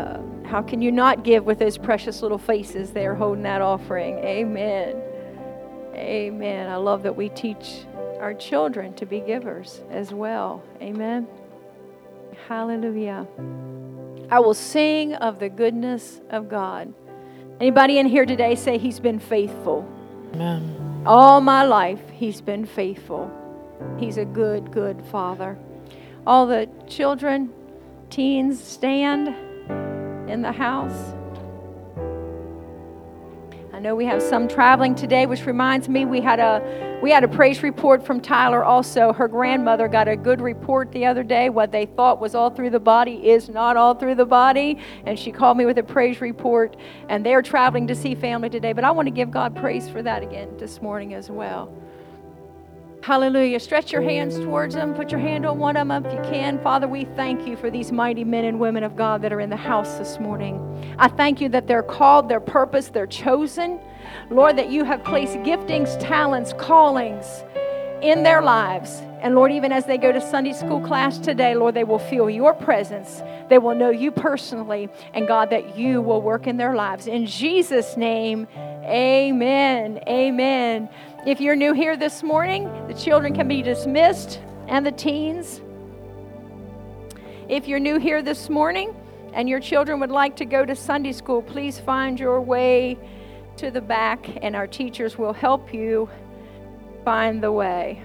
how can you not give with those precious little faces there holding that offering? Amen. Amen. I love that we teach our children to be givers as well. Amen. Hallelujah. I will sing of the goodness of God. Anybody in here today say He's been faithful? Amen. All my life, He's been faithful. He's a good, good Father. All the children, teens, stand in the house. I know we have some traveling today, which reminds me we had a praise report from Tyler also. Her grandmother got a good report the other day. What they thought was all through the body is not all through the body. And she called me with a praise report. And they're traveling to see family today. But I want to give God praise for that again this morning as well. Hallelujah. Stretch your hands towards them. Put your hand on one of them if you can. Father, we thank you for these mighty men and women of God that are in the house this morning. I thank you that they're called, they're purposed, they're chosen. Lord, that you have placed giftings, talents, callings in their lives. And Lord, even as they go to Sunday school class today, Lord, they will feel your presence. They will know you personally. And God, that you will work in their lives. In Jesus' name, amen. Amen. If you're new here this morning, the children can be dismissed and the teens. If you're new here this morning and your children would like to go to Sunday school, please find your way to the back and our teachers will help you find the way.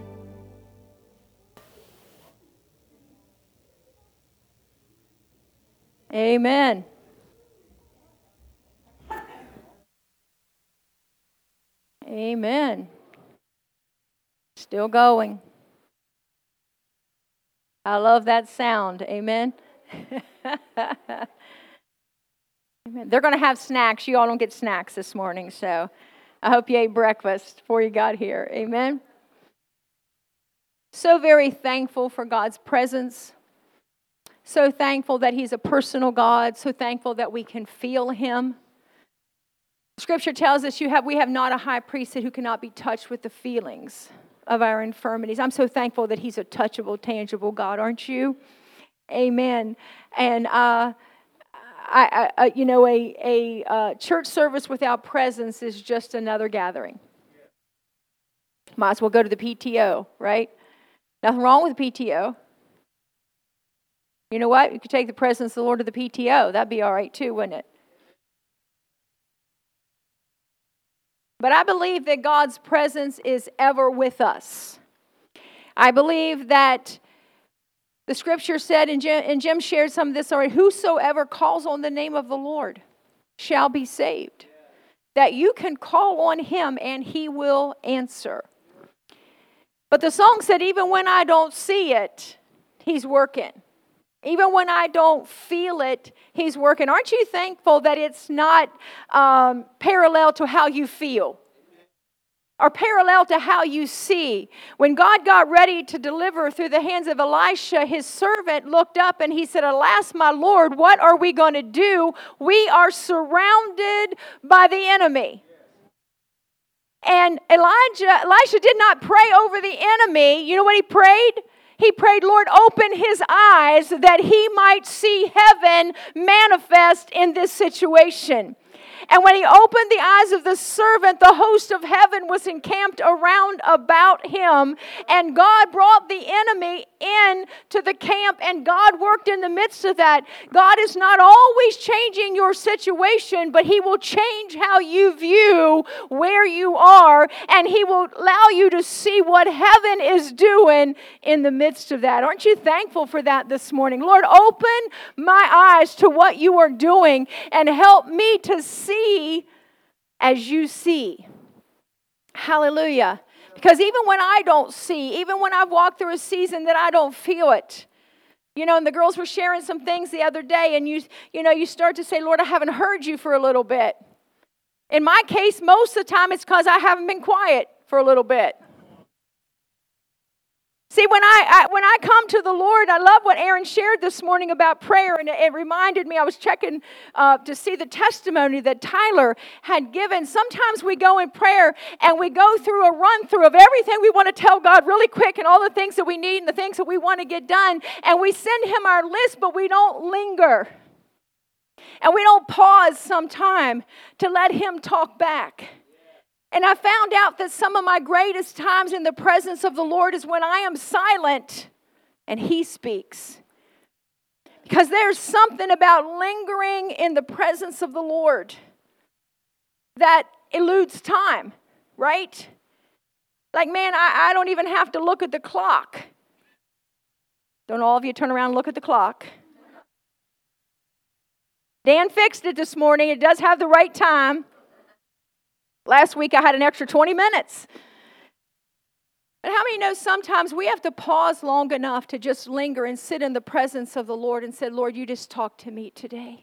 Amen. Amen. Still going. I love that sound. Amen. Amen. They're going to have snacks. You all don't get snacks this morning, so I hope you ate breakfast before you got here. Amen. So very thankful for God's presence. So thankful that He's a personal God. So thankful that we can feel Him. Scripture tells us we have not a high priest who cannot be touched with the feelings of our infirmities. I'm so thankful that He's a touchable, tangible God, aren't you? Amen. And a church service without presence is just another gathering. Might as well go to the PTO, right? Nothing wrong with PTO. You know what? You could take the presence of the Lord to the PTO. That'd be all right too, wouldn't it? But I believe that God's presence is ever with us. I believe that the scripture said, and Jim shared some of this already, whosoever calls on the name of the Lord shall be saved. That you can call on Him and He will answer. But the song said, even when I don't see it, He's working. Even when I don't feel it, He's working. Aren't you thankful that it's not parallel to how you feel? Or parallel to how you see? When God got ready to deliver through the hands of Elisha, His servant looked up and he said, alas, my Lord, what are we going to do? We are surrounded by the enemy. And Elisha did not pray over the enemy. You know what he prayed? He prayed, Lord, open his eyes that he might see heaven manifest in this situation. And when he opened the eyes of the servant, the host of heaven was encamped around about him. And God brought the enemy in to the camp, and God worked in the midst of that. God is not always changing your situation, but He will change how you view where you are, and He will allow you to see what heaven is doing in the midst of that. Aren't you thankful for that this morning? Lord, open my eyes to what you are doing and help me to see as you see. Hallelujah. Because even when I don't see, even when I've walked through a season that I don't feel it, and the girls were sharing some things the other day, and you start to say, Lord, I haven't heard you for a little bit. In my case, most of the time it's because I haven't been quiet for a little bit. See, when I come to the Lord, I love what Aaron shared this morning about prayer, and it reminded me, I was checking to see the testimony that Tyler had given. Sometimes we go in prayer and we go through a run-through of everything we want to tell God really quick and all the things that we need and the things that we want to get done, and we send Him our list, but we don't linger. And we don't pause sometime to let Him talk back. And I found out that some of my greatest times in the presence of the Lord is when I am silent and He speaks. Because there's something about lingering in the presence of the Lord that eludes time, right? Like, man, I don't even have to look at the clock. Don't all of you turn around and look at the clock. Dan fixed it this morning. It does have the right time. Last week I had an extra 20 minutes. But how many know sometimes we have to pause long enough to just linger and sit in the presence of the Lord and say, Lord, you just talk to me today.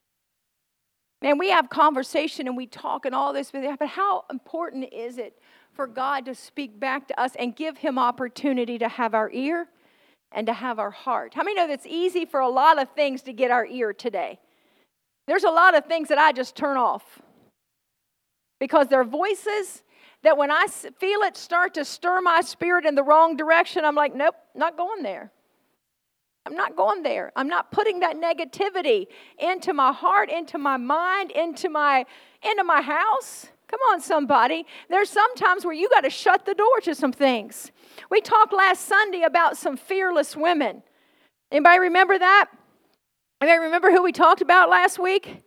Man, we have conversation and we talk and all this, but how important is it for God to speak back to us and give Him opportunity to have our ear and to have our heart? How many know that's easy for a lot of things to get our ear today? There's a lot of things that I just turn off because they're voices that when I feel it start to stir my spirit in the wrong direction, I'm like, nope, not going there. I'm not going there. I'm not putting that negativity into my heart, into my mind, into my house. Come on, somebody. There's some times where you got to shut the door to some things. We talked last Sunday about some fearless women. Anybody remember that? Anybody remember who we talked about last week?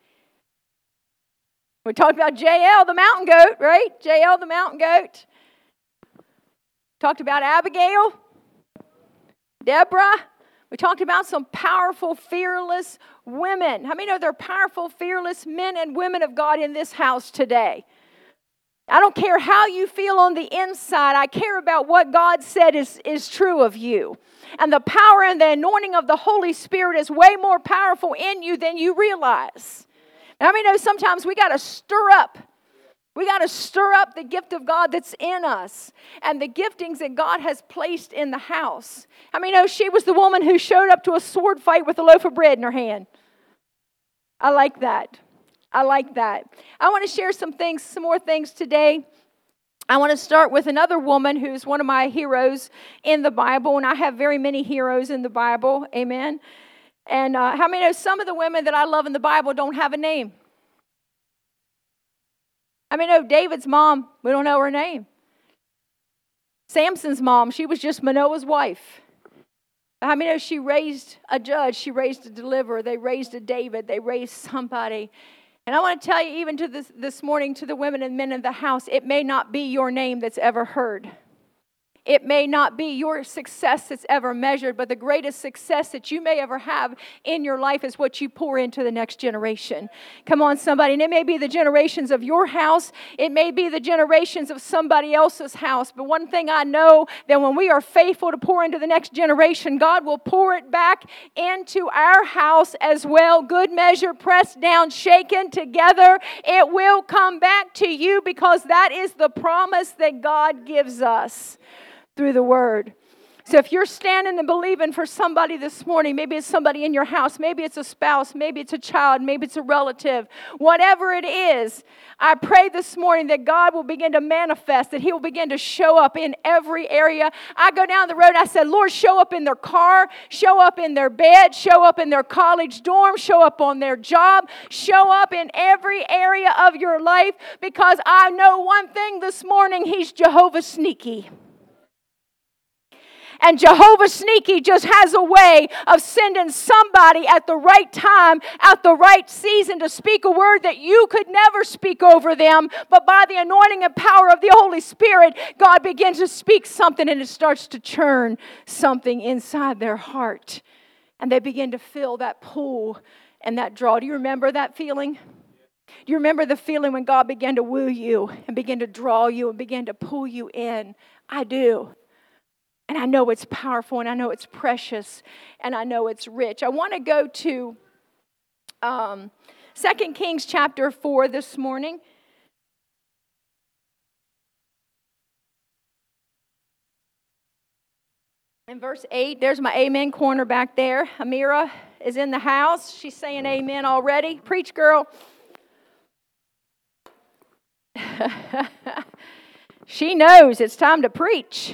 We talked about Jael, the mountain goat, right? Jael, the mountain goat. Talked about Abigail, Deborah. We talked about some powerful, fearless women. How many know there are powerful, fearless men and women of God in this house today? I don't care how you feel on the inside. I care about what God said is true of you. And the power and the anointing of the Holy Spirit is way more powerful in you than you realize. Now, I mean, sometimes we got to stir up. We got to stir up the gift of God that's in us and the giftings that God has placed in the house. I mean, she was the woman who showed up to a sword fight with a loaf of bread in her hand. I like that. I like that. I want to share some more things today. I want to start with another woman who's one of my heroes in the Bible, and I have very many heroes in the Bible. Amen. And how many know some of the women that I love in the Bible don't have a name? I mean, David's mom, we don't know her name. Samson's mom, she was just Manoah's wife. How many know she raised a judge, she raised a deliverer, they raised a David, they raised somebody. And I want to tell you, even to this morning, to the women and men in the house, it may not be your name that's ever heard. It may not be your success that's ever measured, but the greatest success that you may ever have in your life is what you pour into the next generation. Come on, somebody. And it may be the generations of your house. It may be the generations of somebody else's house. But one thing I know, that when we are faithful to pour into the next generation, God will pour it back into our house as well. Good measure, pressed down, shaken together. It will come back to you because that is the promise that God gives us through the Word. So if you're standing and believing for somebody this morning, maybe it's somebody in your house, maybe it's a spouse, maybe it's a child, maybe it's a relative, whatever it is, I pray this morning that God will begin to manifest, that He will begin to show up in every area. I go down the road, I said, Lord, show up in their car, show up in their bed, show up in their college dorm, show up on their job, show up in every area of your life, because I know one thing this morning, He's Jehovah Sneaky. And Jehovah Sneaky just has a way of sending somebody at the right time, at the right season to speak a word that you could never speak over them. But by the anointing and power of the Holy Spirit, God begins to speak something and it starts to churn something inside their heart. And they begin to feel that pull and that draw. Do you remember that feeling? Do you remember the feeling when God began to woo you and began to draw you and began to pull you in? I do. And I know it's powerful, and I know it's precious, and I know it's rich. I want to go to 2 Kings chapter 4 this morning. In verse 8, there's my amen corner back there. Amira is in the house. She's saying amen already. Preach, girl. She knows it's time to preach.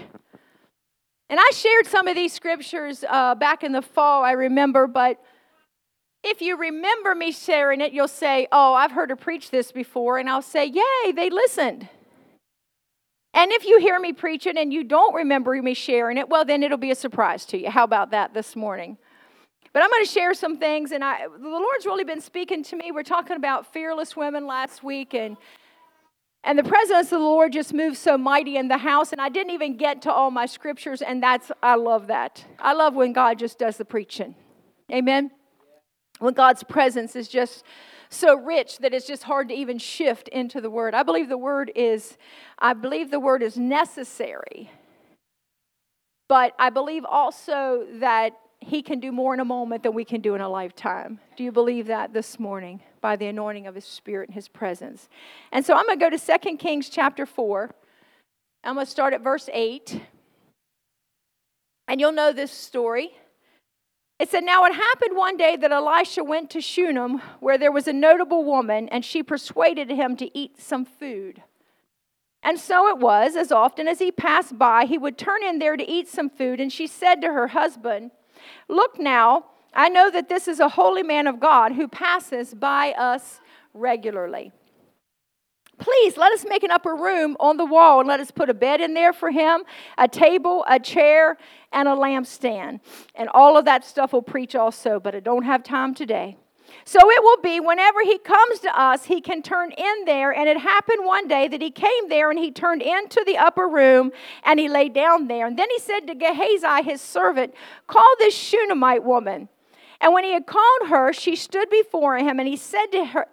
And I shared some of these scriptures back in the fall, I remember, but if you remember me sharing it, you'll say, oh, I've heard her preach this before. And I'll say, yay, they listened. And if you hear me preach it and you don't remember me sharing it, well, then it'll be a surprise to you. How about that this morning? But I'm going to share some things, and the Lord's really been speaking to me. We're talking about fearless women last week, and the presence of the Lord just moved so mighty in the house, and I didn't even get to all my scriptures, and I love that. I love when God just does the preaching. Amen? When God's presence is just so rich that it's just hard to even shift into the Word. I believe the Word is necessary, but I believe also that He can do more in a moment than we can do in a lifetime. Do you believe that this morning? By the anointing of His Spirit and His presence. And so I'm going to go to 2 Kings chapter 4. I'm going to start at verse 8. And you'll know this story. It said, now it happened one day that Elisha went to Shunem, where there was a notable woman, and she persuaded him to eat some food. And so it was, as often as he passed by, he would turn in there to eat some food. And she said to her husband, look now, I know that this is a holy man of God who passes by us regularly. Please, let us make an upper room on the wall and let us put a bed in there for him, a table, a chair, and a lampstand. And all of that stuff will preach also, but I don't have time today. So it will be whenever he comes to us, he can turn in there. And it happened one day that he came there and he turned into the upper room and he lay down there. And then he said to Gehazi, his servant, call this Shunammite woman. And when he had called her, she stood before him, and he said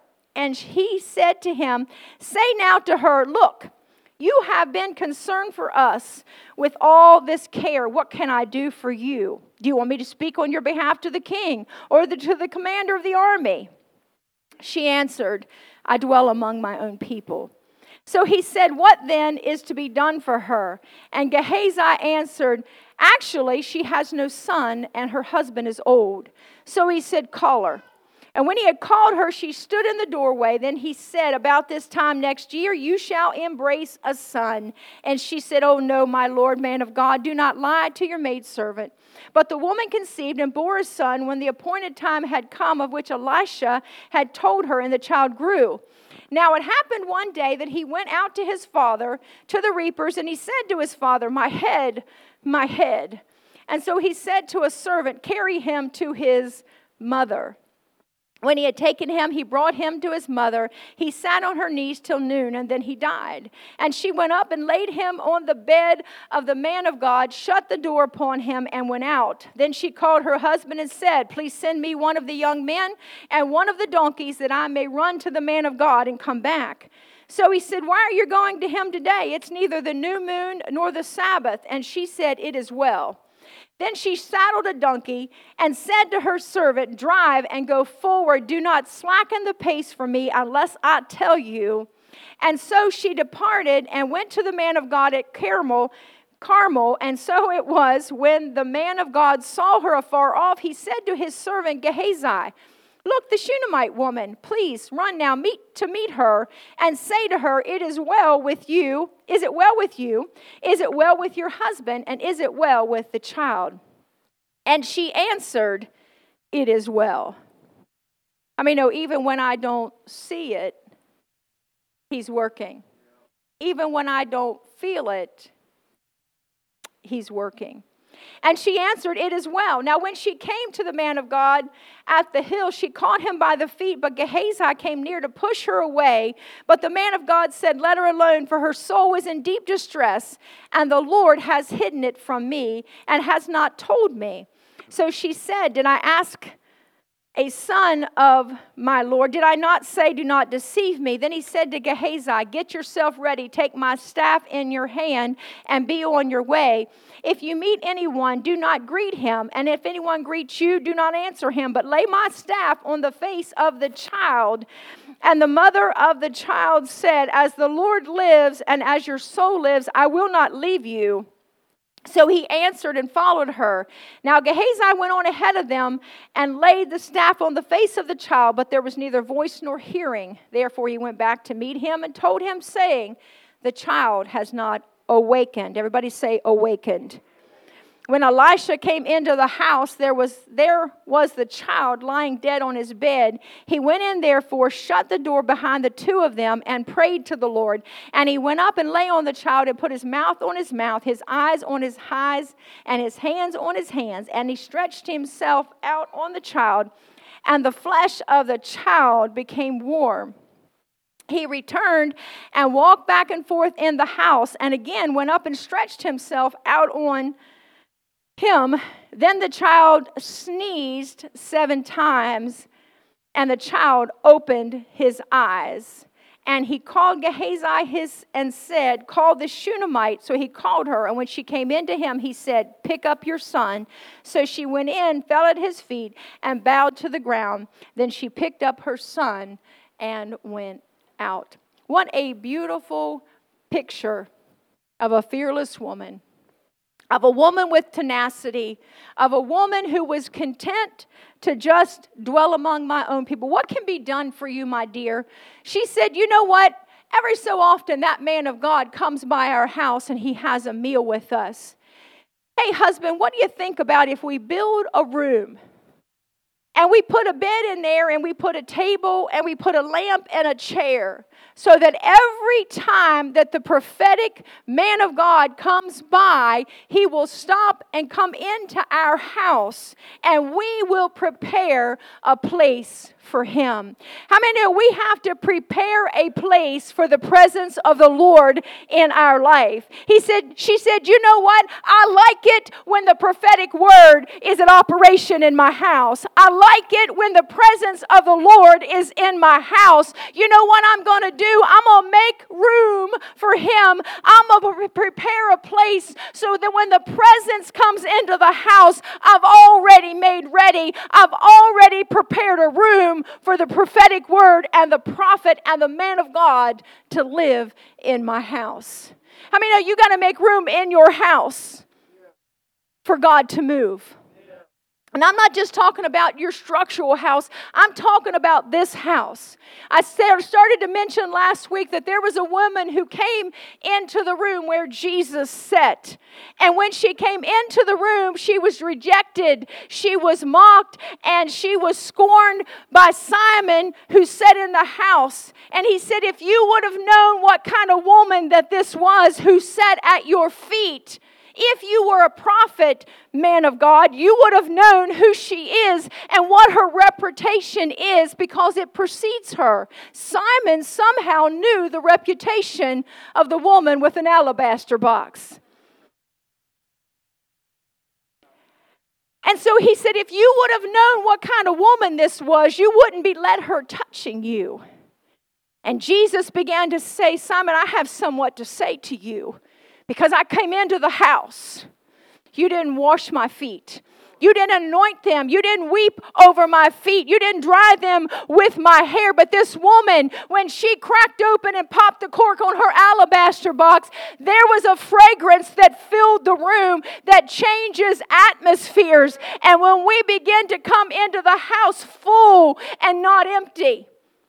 to him, say now to her, look, you have been concerned for us with all this care. What can I do for you? Do you want me to speak on your behalf to the king or to the commander of the army? She answered, I dwell among my own people. So he said, what then is to be done for her? And Gehazi answered, actually, she has no son, and her husband is old. So he said, call her. And when he had called her, she stood in the doorway. Then he said, about this time next year, you shall embrace a son. And she said, oh no, my Lord, man of God, do not lie to your maidservant. But the woman conceived and bore a son when the appointed time had come, of which Elisha had told her, and the child grew. Now it happened one day that he went out to his father, to the reapers, and he said to his father, my head, my head. And so he said to a servant, carry him to his mother. When he had taken him, he brought him to his mother. He sat on her knees till noon, and then he died. And she went up and laid him on the bed of the man of God, shut the door upon him, and went out. Then she called her husband and said, please send me one of the young men and one of the donkeys, that I may run to the man of God and come back. So he said, why are you going to him today? It's neither the new moon nor the Sabbath. And she said, it is well. Then she saddled a donkey and said to her servant, drive and go forward. Do not slacken the pace for me unless I tell you. And so she departed and went to the man of God at Carmel. And so it was, when the man of God saw her afar off, he said to his servant Gehazi, look, the Shunammite woman, please run now to meet her and say to her, it is well with you. Is it well with you? Is it well with your husband? And is it well with the child? And she answered, it is well. I mean, no, even when I don't see it, he's working. Even when I don't feel it, he's working. And she answered, it is well. Now when she came to the man of God at the hill, she caught him by the feet, but Gehazi came near to push her away. But the man of God said, let her alone, for her soul is in deep distress, and the Lord has hidden it from me and has not told me. So she said, did I ask a son of my Lord? Did I not say, do not deceive me? Then he said to Gehazi, get yourself ready, take my staff in your hand, and be on your way. If you meet anyone, do not greet him. And if anyone greets you, do not answer him, but lay my staff on the face of the child. And the mother of the child said, as the Lord lives and as your soul lives, I will not leave you. So he answered and followed her. Now Gehazi went on ahead of them and laid the staff on the face of the child, but there was neither voice nor hearing. Therefore he went back to meet him and told him, saying, the child has not awakened. Everybody say awakened. When Elisha came into the house, there was the child lying dead on his bed. He went in, therefore, shut the door behind the two of them, and prayed to the Lord. And he went up and lay on the child, and put his mouth on his mouth, his eyes on his eyes, and his hands on his hands. And he stretched himself out on the child, and the flesh of the child became warm. He returned and walked back and forth in the house, and again went up and stretched himself out on him. Then the child sneezed 7 times, and the child opened his eyes. And he called Gehazi and said, "Call the Shunammite." So he called her, and when she came into him, he said, "Pick up your son." So she went in, fell at his feet, and bowed to the ground. Then she picked up her son and went out. What a beautiful picture of a fearless woman, of a woman with tenacity, of a woman who was content to just dwell among my own people. What can be done for you, my dear? She said, "You know what? Every so often that man of God comes by our house and he has a meal with us. Hey, husband, what do you think about if we build a room and we put a bed in there and we put a table and we put a lamp and a chair, so that every time that the prophetic man of God comes by, he will stop and come into our house, and we will prepare a place for him." How many know we have to prepare a place for the presence of the Lord in our life? She said, "You know what? I like it when the prophetic word is in operation in my house. I like it when the presence of the Lord is in my house. You know what I'm going to do? I'm going to make room for him. I'm going to prepare a place so that when the presence comes into the house, I've already made ready. I've already prepared a room for the prophetic word and the prophet and the man of God to live in my house." I mean, you got to make room in your house for God to move. And I'm not just talking about your structural house. I'm talking about this house. I started to mention last week that there was a woman who came into the room where Jesus sat. And when she came into the room, she was rejected, she was mocked, and she was scorned by Simon, who sat in the house. And he said, "If you would have known what kind of woman that this was who sat at your feet, if you were a prophet, man of God, you would have known who she is and what her reputation is, because it precedes her." Simon somehow knew the reputation of the woman with an alabaster box. And so he said, if you would have known what kind of woman this was, you wouldn't be let her touching you. And Jesus began to say, "Simon, I have somewhat to say to you. Because I came into the house, you didn't wash my feet. You didn't anoint them. You didn't weep over my feet. You didn't dry them with my hair. But this woman, when she cracked open and popped the cork on her alabaster box, there was a fragrance that filled the room that changes atmospheres. And when we begin to come into the house full and not empty."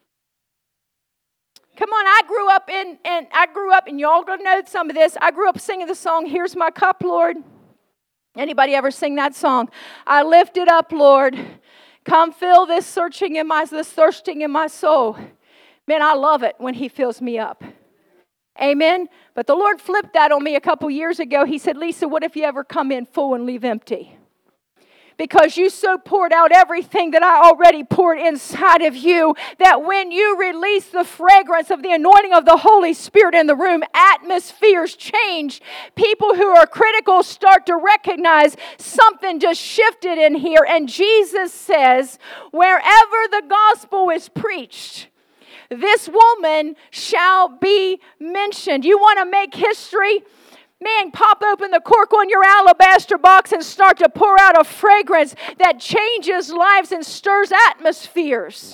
Come on, I grew up, and y'all gonna know some of this. I grew up singing the song, "Here's My Cup, Lord." Anybody ever sing that song? "I lift it up, Lord. Come fill this thirsting in my soul." Man, I love it when he fills me up. Amen. But the Lord flipped that on me a couple years ago. He said, "Lisa, what if you ever come in full and leave empty? Because you so poured out everything that I already poured inside of you, that when you release the fragrance of the anointing of the Holy Spirit in the room, atmospheres change. People who are critical start to recognize something just shifted in here." And Jesus says, wherever the gospel is preached, this woman shall be mentioned. You want to make history? Man, pop open the cork on your alabaster box and start to pour out a fragrance that changes lives and stirs atmospheres.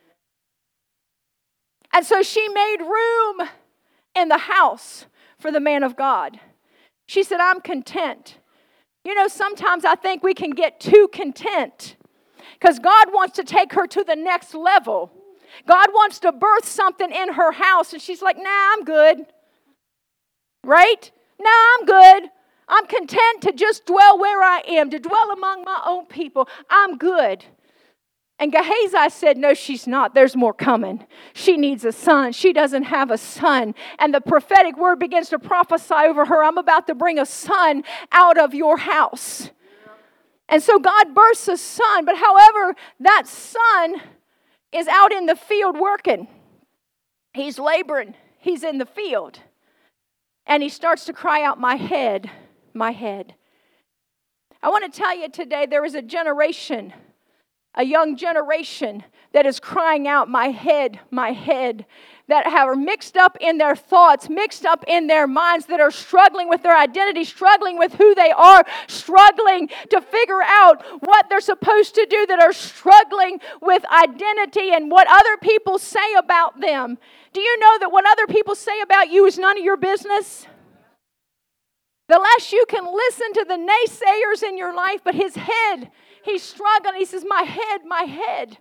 And so she made room in the house for the man of God. She said, "I'm content." You know, sometimes I think we can get too content because God wants to take her to the next level. God wants to birth something in her house, and she's like, "Nah, I'm good." Right? "No, I'm good. I'm content to just dwell where I am, to dwell among my own people. I'm good. And Gehazi said, no, she's not. There's more coming. She needs a son. She doesn't have a son. And the prophetic word begins to prophesy over her. I'm about to bring a son out of your house. And so God births a son. But however, that son is out in the field working. He's laboring. He's in the field. And he starts to cry out, my head, my head. I want to tell you today, there is a generation, a young generation that is crying out, my head, that are mixed up in their thoughts, mixed up in their minds, that are struggling with their identity, struggling with who they are, struggling to figure out what they're supposed to do, that are struggling with identity and what other people say about them. Do you know that what other people say about you is none of your business? The less you can listen to the naysayers in your life, but his head, he's struggling. He says, my head, my head.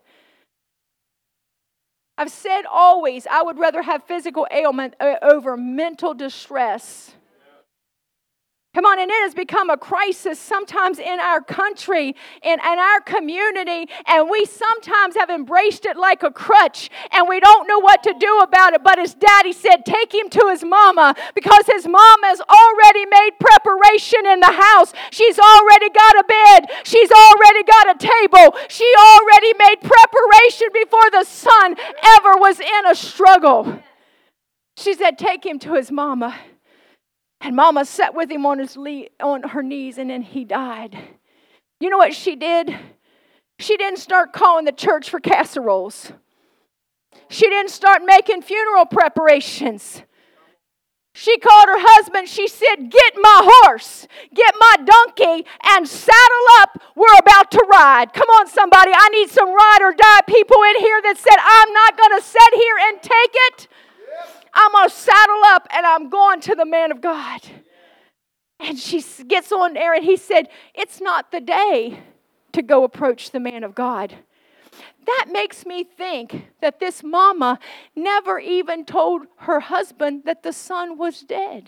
I've said always, I would rather have physical ailment over mental distress. Come on, and it has become a crisis sometimes in our country, in our community, and we sometimes have embraced it like a crutch, and we don't know what to do about it. But his daddy said, take him to his mama, because his mama has already made preparation in the house. She's already got a bed. She's already got a table. She already made preparation before the son ever was in a struggle. She said, take him to his mama. And mama sat with him on her knees, and then he died. You know what she did? She didn't start calling the church for casseroles. She didn't start making funeral preparations. She called her husband. She said, get my horse, get my donkey, and saddle up. We're about to ride. Come on, somebody. I need some ride or die people in here that said, I'm not going to sit here and take it. I'm going to saddle up and I'm going to the man of God. And she gets on there and he said, it's not the day to go approach the man of God. That makes me think that this mama never even told her husband that the son was dead.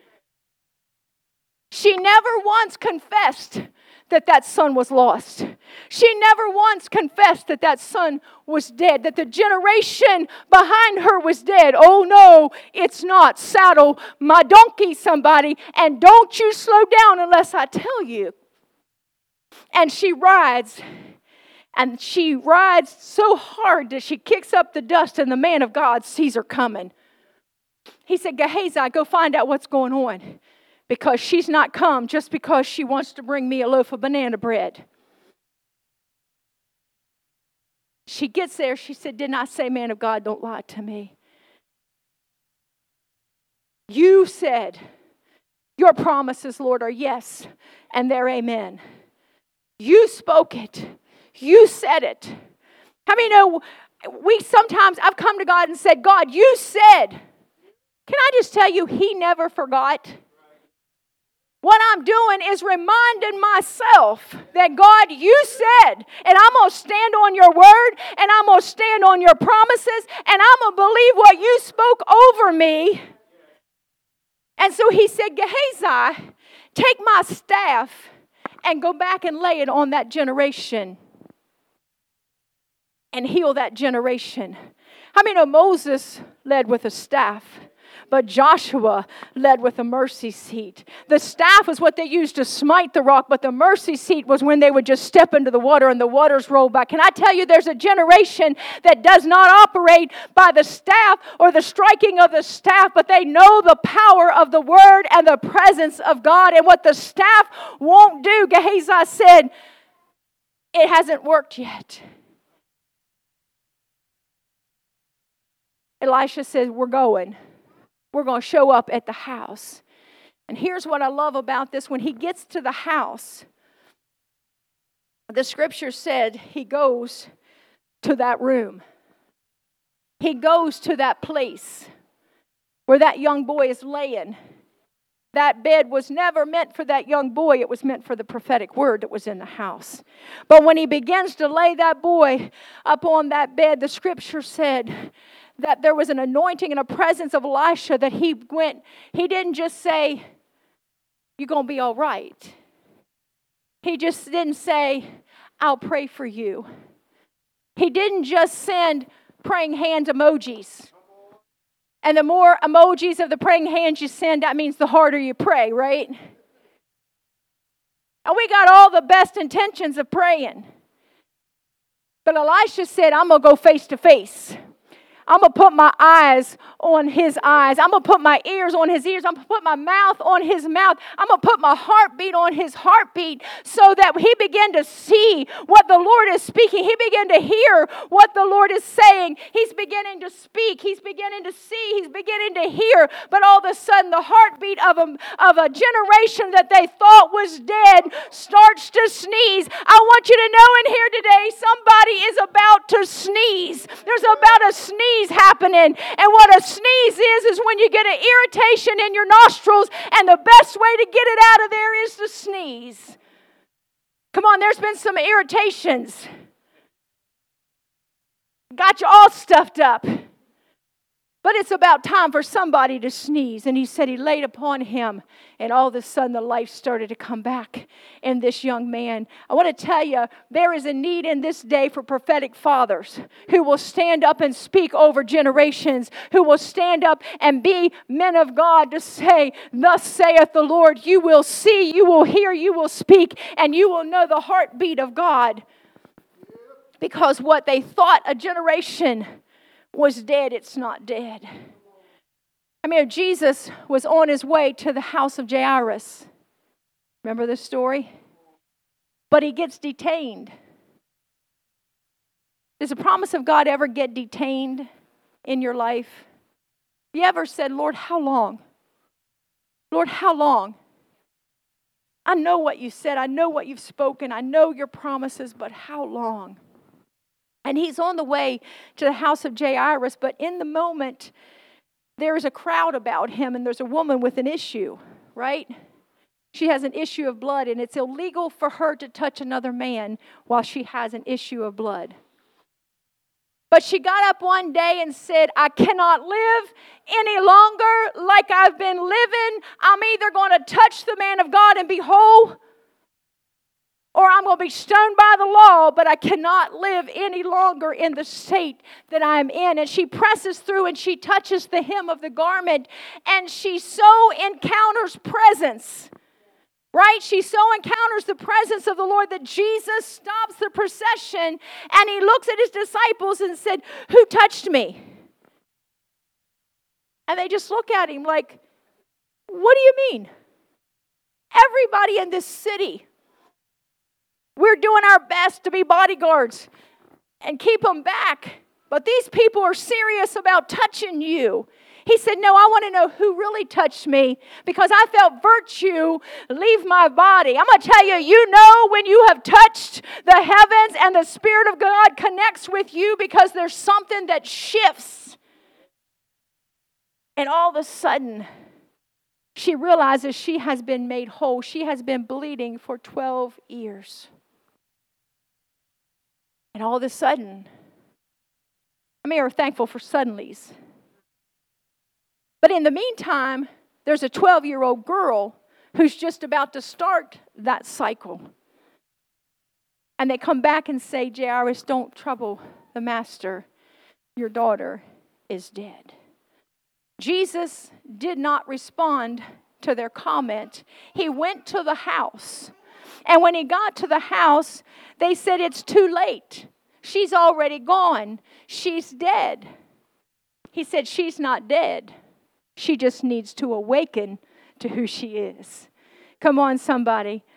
She never once confessed that son was lost. She never once confessed that son was dead, that the generation behind her was dead. Oh no, it's not. Saddle my donkey, somebody, and don't you slow down unless I tell you. And she rides, and she rides so hard that she kicks up the dust, and the man of God sees her coming. He said, Gehazi, go find out what's going on. Because she's not come just because she wants to bring me a loaf of banana bread. She gets there. She said, didn't I say, man of God, don't lie to me? You said, your promises, Lord, are yes, and they're amen. You spoke it. You said it. How many know I've come to God and said, God, you said. Can I just tell you, he never forgot. What I'm doing is reminding myself that God, you said, and I'm going to stand on your word, and I'm going to stand on your promises, and I'm going to believe what you spoke over me. And so he said, Gehazi, take my staff and go back and lay it on that generation and heal that generation. How many know Moses led with a staff? But Joshua led with a mercy seat. The staff was what they used to smite the rock, but the mercy seat was when they would just step into the water and the waters roll back. Can I tell you, there's a generation that does not operate by the staff or the striking of the staff, but they know the power of the word and the presence of God. And what the staff won't do, Gehazi said, it hasn't worked yet. Elisha said, we're going. We're going to show up at the house. And here's what I love about this. When he gets to the house, the scripture said he goes to that room. He goes to that place where that young boy is laying. That bed was never meant for that young boy. It was meant for the prophetic word that was in the house. But when he begins to lay that boy up on that bed, the scripture said that there was an anointing and a presence of Elisha that he didn't just say, you're going to be all right. He just didn't say, I'll pray for you. He didn't just send praying hand emojis. And the more emojis of the praying hands you send, that means the harder you pray, right? And we got all the best intentions of praying. But Elisha said, I'm going to go face to face. I'm going to put my eyes on his eyes. I'm going to put my ears on his ears. I'm going to put my mouth on his mouth. I'm going to put my heartbeat on his heartbeat so that he began to see what the Lord is speaking. He began to hear what the Lord is saying. He's beginning to speak. He's beginning to see. He's beginning to hear. But all of a sudden, the heartbeat of a generation that they thought was dead starts to sneeze. I want you to know in here today, somebody is about to sneeze. There's about a sneeze happening, and what a sneeze is when you get an irritation in your nostrils, and the best way to get it out of there is to sneeze. Come on, there's been some irritations. Got you all stuffed up. But it's about time for somebody to sneeze. And he said he laid upon him. And all of a sudden the life started to come back in this young man. I want to tell you, there is a need in this day for prophetic fathers who will stand up and speak over generations. Who will stand up and be men of God to say, thus saith the Lord, you will see, you will hear, you will speak, and you will know the heartbeat of God. Because what they thought a generation was dead, it's not dead. I mean, Jesus was on his way to the house of Jairus. Remember this story? But he gets detained. Does the promise of God ever get detained in your life? You ever said, Lord, how long? Lord, how long? I know what you said. I know what you've spoken. I know your promises, but how long? And he's on the way to the house of Jairus, but in the moment, there's a crowd about him, and there's a woman with an issue, right? She has an issue of blood, and it's illegal for her to touch another man while she has an issue of blood. But she got up one day and said, I cannot live any longer like I've been living. I'm either going to touch the man of God and be whole, or I'm going to be stoned by the law, but I cannot live any longer in the state that I'm in. And she presses through and she touches the hem of the garment, and she so encounters presence. Right? She so encounters the presence of the Lord that Jesus stops the procession and he looks at his disciples and said, who touched me? And they just look at him like, what do you mean? Everybody in this city, we're doing our best to be bodyguards and keep them back. But these people are serious about touching you. He said, no, I want to know who really touched me, because I felt virtue leave my body. I'm going to tell you, you know when you have touched the heavens and the Spirit of God connects with you, because there's something that shifts. And all of a sudden, she realizes she has been made whole. She has been bleeding for 12 years. And all of a sudden, I mean, we're thankful for suddenlies. But in the meantime, there's a 12-year-old girl who's just about to start that cycle. And they come back and say, Jairus, don't trouble the master. Your daughter is dead. Jesus did not respond to their comment. He went to the house. And when he got to the house, they said, it's too late. She's already gone. She's dead. He said, she's not dead. She just needs to awaken to who she is. Come on, somebody.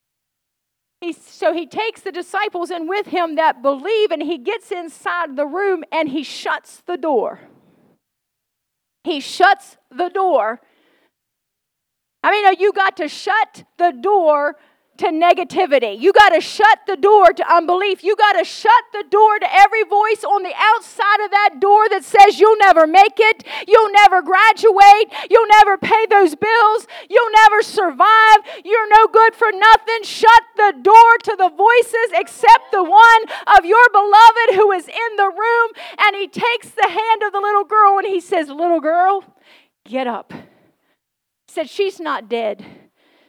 So he takes the disciples in with him that believe, and he gets inside the room and he shuts the door. He shuts the door. I mean, you got to shut the door to negativity. You got to shut the door to unbelief. You got to shut the door to every voice on the outside of that door that says you'll never make it, you'll never graduate, you'll never pay those bills, you'll never survive, you're no good for nothing. Shut the door to the voices except the one of your beloved who is in the room. And he takes the hand of the little girl and he says, little girl, get up. He said, she's not dead.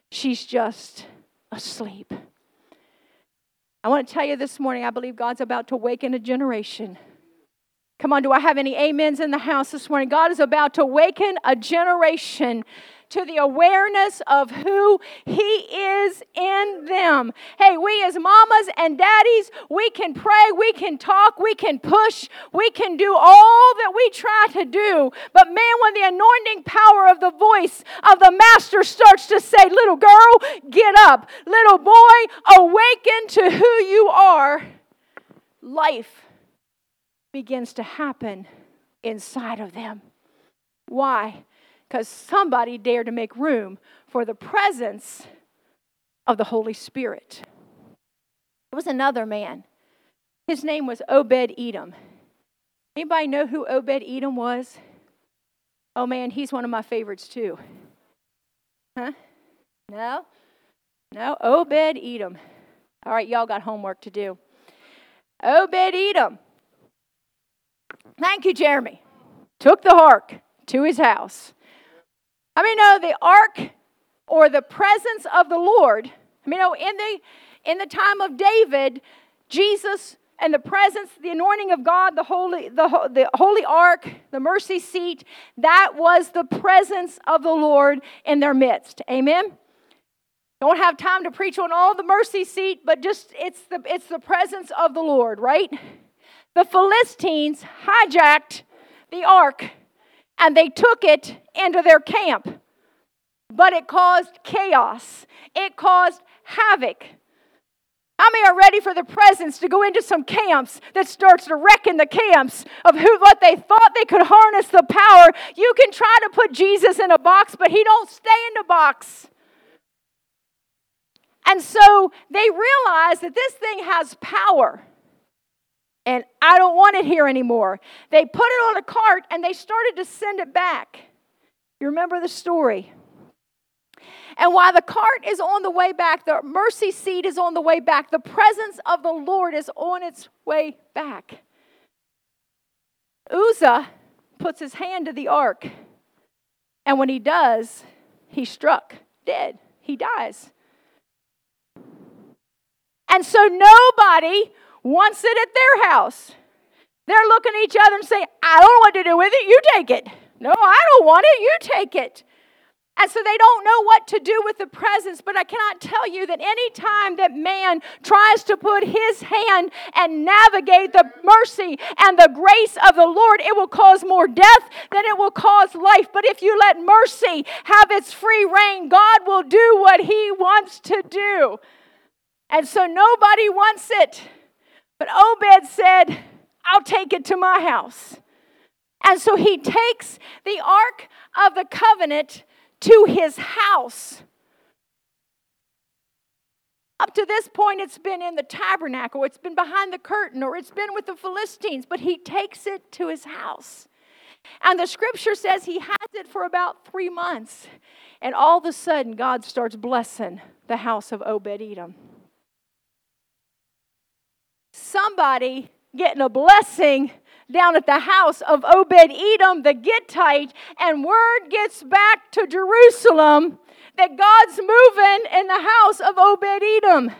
She's just asleep. I want to tell you this morning, I believe God's about to awaken a generation. Come on, do I have any amens in the house this morning? God is about to awaken a generation to the awareness of who He is in them. Hey, we as mamas and daddies, we can pray, we can talk, we can push, we can do all that we try to do. But man, when the anointing power of the voice of the Master starts to say, little girl, get up. Little boy, awaken to who you are. Life begins to happen inside of them. Why? Because somebody dared to make room for the presence of the Holy Spirit. There was another man. His name was Obed-Edom. Anybody know who Obed-Edom was? Oh man, he's one of my favorites too. Huh? No? No, Obed-Edom. All right, y'all got homework to do. Obed-Edom. Thank you, Jeremy. Took the ark to his house. I mean, no, the ark or the presence of the Lord. I mean, in the time of David, Jesus and the presence, the anointing of God, the holy ark, the mercy seat, that was the presence of the Lord in their midst. Amen. Don't have time to preach on all the mercy seat, but just it's the presence of the Lord, right? The Philistines hijacked the ark and they took it into their camp. But it caused chaos. It caused havoc. How many are ready for the presence to go into some camps that starts to reckon the camps of what they thought they could harness the power? You can try to put Jesus in a box, but He don't stay in a box. And so they realized that this thing has power. And I don't want it here anymore. They put it on a cart and they started to send it back. You remember the story. And while the cart is on the way back, the mercy seat is on the way back, the presence of the Lord is on its way back. Uzzah puts his hand to the ark. And when he does, he's struck dead. He dies. And so nobody wants it at their house. They're looking at each other and saying, I don't know what to do with it. You take it. No, I don't want it. You take it. And so they don't know what to do with the presence. But I cannot tell you that any time that man tries to put his hand and navigate the mercy and the grace of the Lord, it will cause more death than it will cause life. But if you let mercy have its free reign, God will do what He wants to do. And so nobody wants it. But Obed said, I'll take it to my house. And so he takes the Ark of the Covenant to his house. Up to this point, it's been in the tabernacle, it's been behind the curtain, or it's been with the Philistines, but he takes it to his house. And the scripture says he has it for about 3 months. And all of a sudden, God starts blessing the house of Obed-Edom. Somebody getting a blessing down at the house of Obed-Edom the Gittite, and word gets back to Jerusalem that God's moving in the house of Obed-Edom.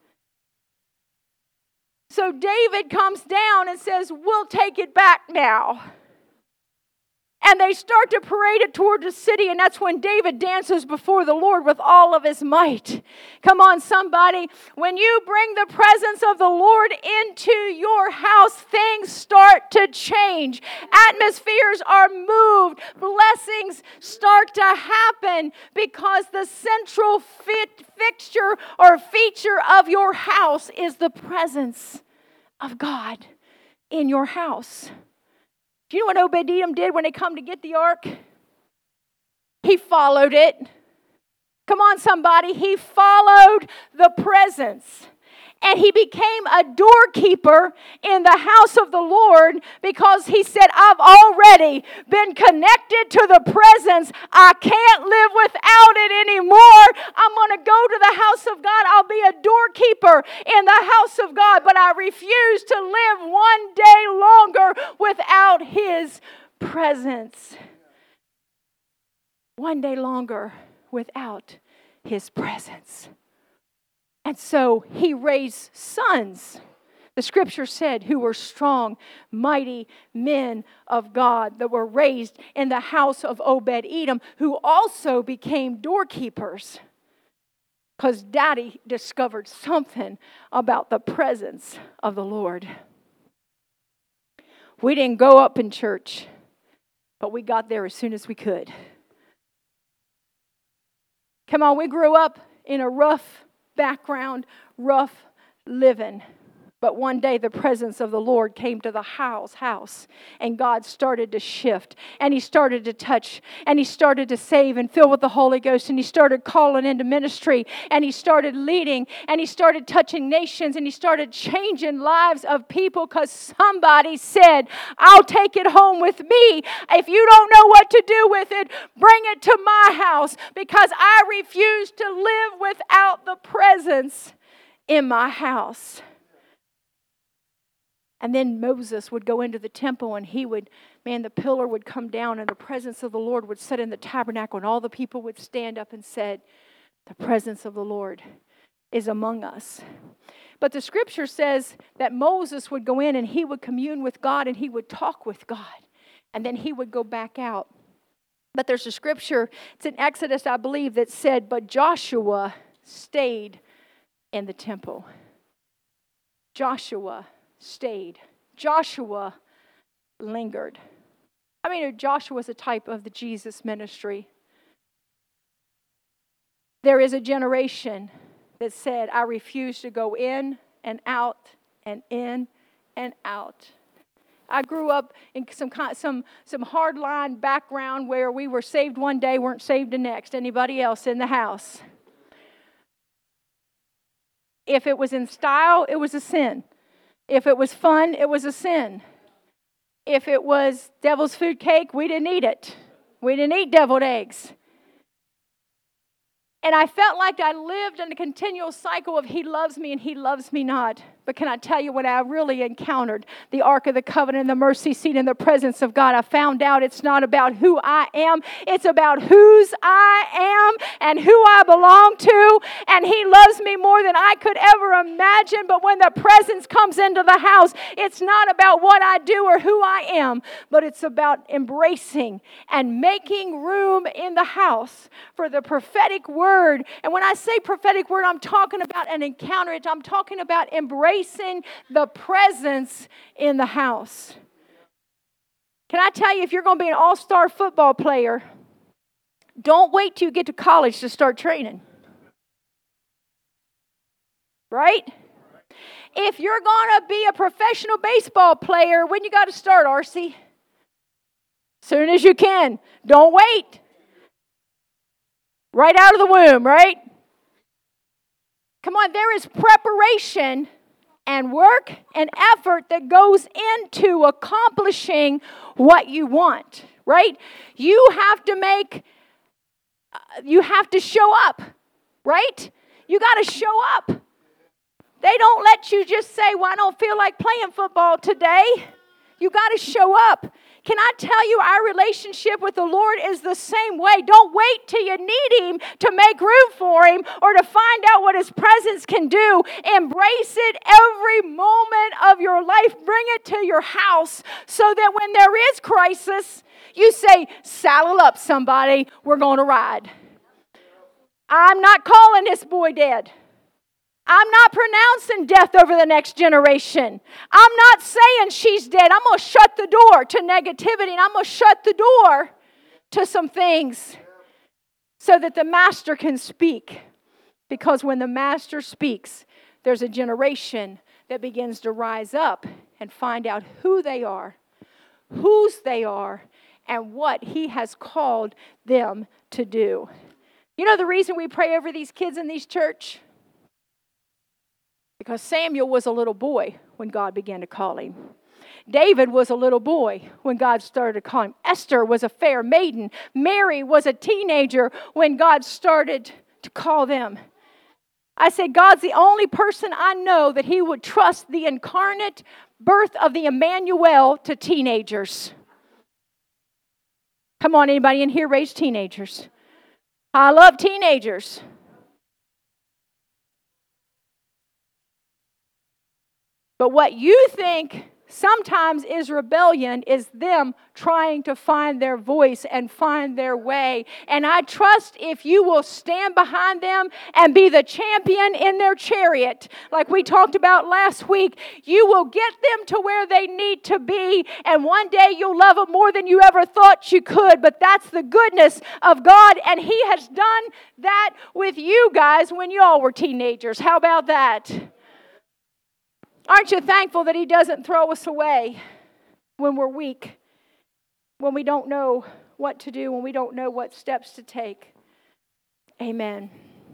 So David comes down and says, we'll take it back now. And they start to parade it toward the city, and that's when David dances before the Lord with all of his might. Come on, somebody. When you bring the presence of the Lord into your house, things start to change. Atmospheres are moved. Blessings start to happen because the central fixture or feature of your house is the presence of God in your house. Do you know what Obed-Edom did when they come to get the ark? He followed it. Come on, somebody. He followed the presence. And he became a doorkeeper in the house of the Lord because he said, I've already been connected to the presence. I can't live without it anymore. I'm going to go to the house of God. I'll be a doorkeeper in the house of God, but I refuse to live one day longer without His presence. One day longer without His presence. And so He raised sons, the Scripture said, who were strong, mighty men of God that were raised in the house of Obed-Edom, who also became doorkeepers. Because Daddy discovered something about the presence of the Lord. We didn't go up in church, but we got there as soon as we could. Come on, we grew up in a rough background, rough living. But one day the presence of the Lord came to the house, and God started to shift, and He started to touch, and He started to save and fill with the Holy Ghost, and He started calling into ministry, and He started leading, and He started touching nations, and He started changing lives of people because somebody said, I'll take it home with me. If you don't know what to do with it, bring it to my house, because I refuse to live without the presence in my house. And then Moses would go into the temple, and the pillar would come down, and the presence of the Lord would sit in the tabernacle, and all the people would stand up and said, the presence of the Lord is among us. But the Scripture says that Moses would go in, and he would commune with God, and he would talk with God, and then he would go back out. But there's a Scripture, it's in Exodus, I believe, that said, but Joshua stayed in the temple. Joshua stayed. Joshua lingered. I mean, Joshua was a type of the Jesus ministry. There is a generation that said, I refuse to go in and out and in and out. I grew up in some hardline background where we were saved one day, weren't saved the next. Anybody else in the house? If it was in style, it was a sin. If it was fun, it was a sin. If it was devil's food cake, we didn't eat it. We didn't eat deviled eggs. And I felt like I lived in a continual cycle of He loves me and He loves me not. But can I tell you what I really encountered? The Ark of the Covenant and the mercy seat in the presence of God. I found out it's not about who I am. It's about whose I am and who I belong to. And He loves me more than I could ever imagine. But when the presence comes into the house, it's not about what I do or who I am. But it's about embracing and making room in the house for the prophetic word. And when I say prophetic word, I'm talking about an encounter. I'm talking about embracing the presence in the house. Can I tell you, if you're going to be an all-star football player, don't wait till you get to college to start training. Right? If you're going to be a professional baseball player, when you got to start, RC? Soon as you can. Don't wait. Right out of the womb, right? Come on, there is preparation and work and effort that goes into accomplishing what you want, right? You have to show up, right? You got to show up. They don't let you just say, well, I don't feel like playing football today. You got to show up. Can I tell you, our relationship with the Lord is the same way. Don't wait till you need Him to make room for Him or to find out what His presence can do. Embrace it every moment of your life. Bring it to your house so that when there is crisis, you say, saddle up somebody, we're going to ride. I'm not calling this boy dead. I'm not pronouncing death over the next generation. I'm not saying she's dead. I'm going to shut the door to negativity, and I'm going to shut the door to some things so that the Master can speak. Because when the Master speaks, there's a generation that begins to rise up and find out who they are, whose they are, and what He has called them to do. You know the reason we pray over these kids in these church? Because Samuel was a little boy when God began to call him. David was a little boy when God started to call him. Esther was a fair maiden. Mary was a teenager when God started to call them. I said, God's the only person I know that He would trust the incarnate birth of the Emmanuel to teenagers. Come on, anybody in here raised teenagers? I love teenagers. But what you think sometimes is rebellion is them trying to find their voice and find their way. And I trust if you will stand behind them and be the champion in their chariot, like we talked about last week, you will get them to where they need to be. And one day you'll love them more than you ever thought you could. But that's the goodness of God. And He has done that with you guys when you all were teenagers. How about that? Aren't you thankful that He doesn't throw us away when we're weak, when we don't know what to do, when we don't know what steps to take? Amen.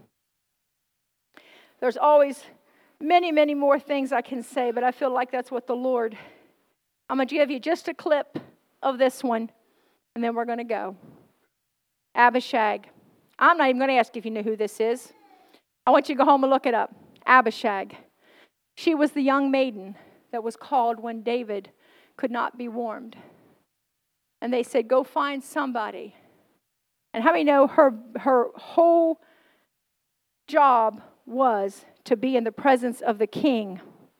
There's always many, many more things I can say, but I feel like that's what the Lord... I'm going to give you just a clip of this one, and then we're going to go. Abishag. I'm not even going to ask if you know who this is. I want you to go home and look it up. Abishag. She was the young maiden that was called when David could not be warmed. And they said, go find somebody. And how many know her whole job was to be in the presence of the king?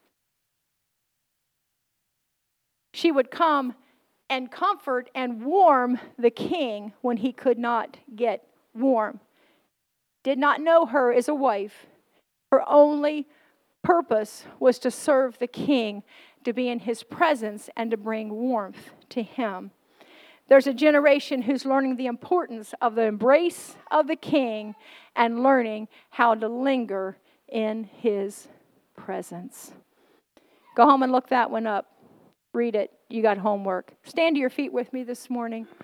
She would come and comfort and warm the king when he could not get warm. Did not know her as a wife. Her only purpose was to serve the king, to be in his presence, and to bring warmth to him. There's a generation who's learning the importance of the embrace of the king and learning how to linger in his presence. Go home and look that one up. Read it. You got homework. Stand to your feet with me this morning.